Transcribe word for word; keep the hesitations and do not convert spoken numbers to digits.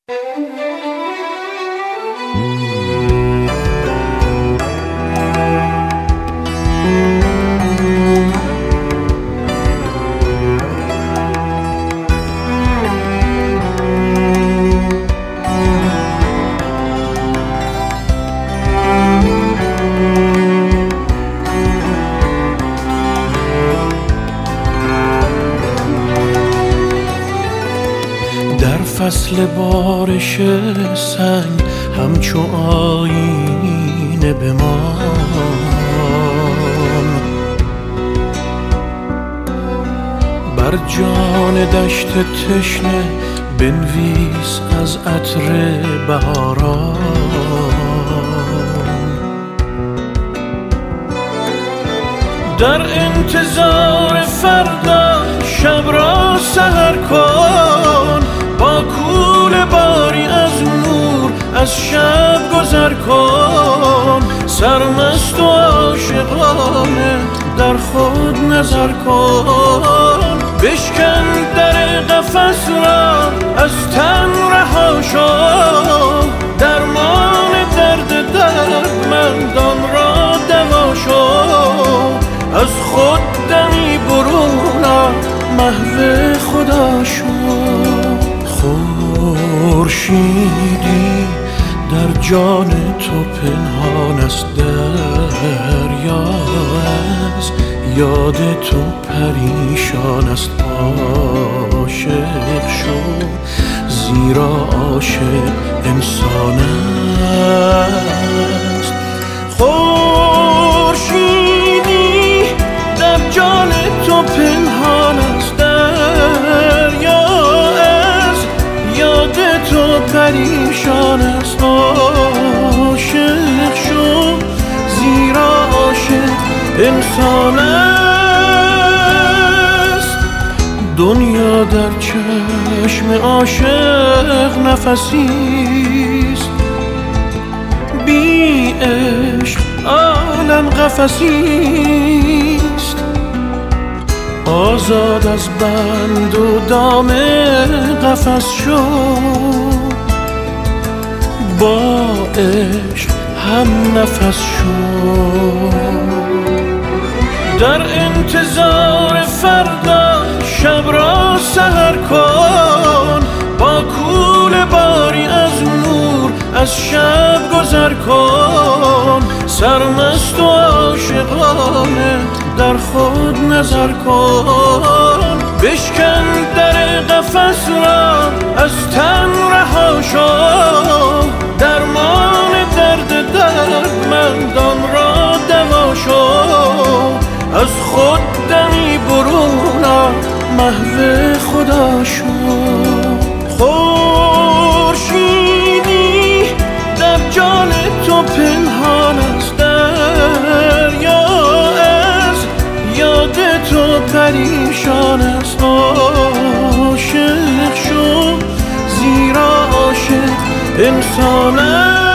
در فصل بارش سنگ همچو آینه بمان، بر جان دشت تشنه بنویس از عطر بهاران. در انتظار فردا شب را سحر کن، با کوله باری از نور از شب گذر کن. سرمست و عاشقانه در خود نظر کن، بشکن در قفس را از تن رها شو. درمان درد دردمندان را دوا شو، از خود دمی برون آ، محو خدا شو. خورشیدی در جان تو پنهان است، دریا از یاد تو پریشان است. عاشق شو زیرا عاشق انسان است. خورشیدی در جان تو پنهان است، دریا از یاد تو پریشان است. عاشق شو زیرا عاشق انسان است. دنیا در چشم عاشق نفسیست، بی عشق عالم قفسیست. آزاد از بند و دام قفس شو، با عشق هم نفس شو. در انتظار فردا شب را سحر کن، با کوله باری از نور از شب گذر کن. سرمست و عاشقانه در خود نظر کن، بشکن در قفس را از تن رها شو. درمان درد دردمندان را دوا شو، از خود دمی برون آ، محو خدا شو. خورشیدی در جان تو پنهان است، دریا از یاد تو پریشان است. عاشق شو زیرا عاشق انسان است.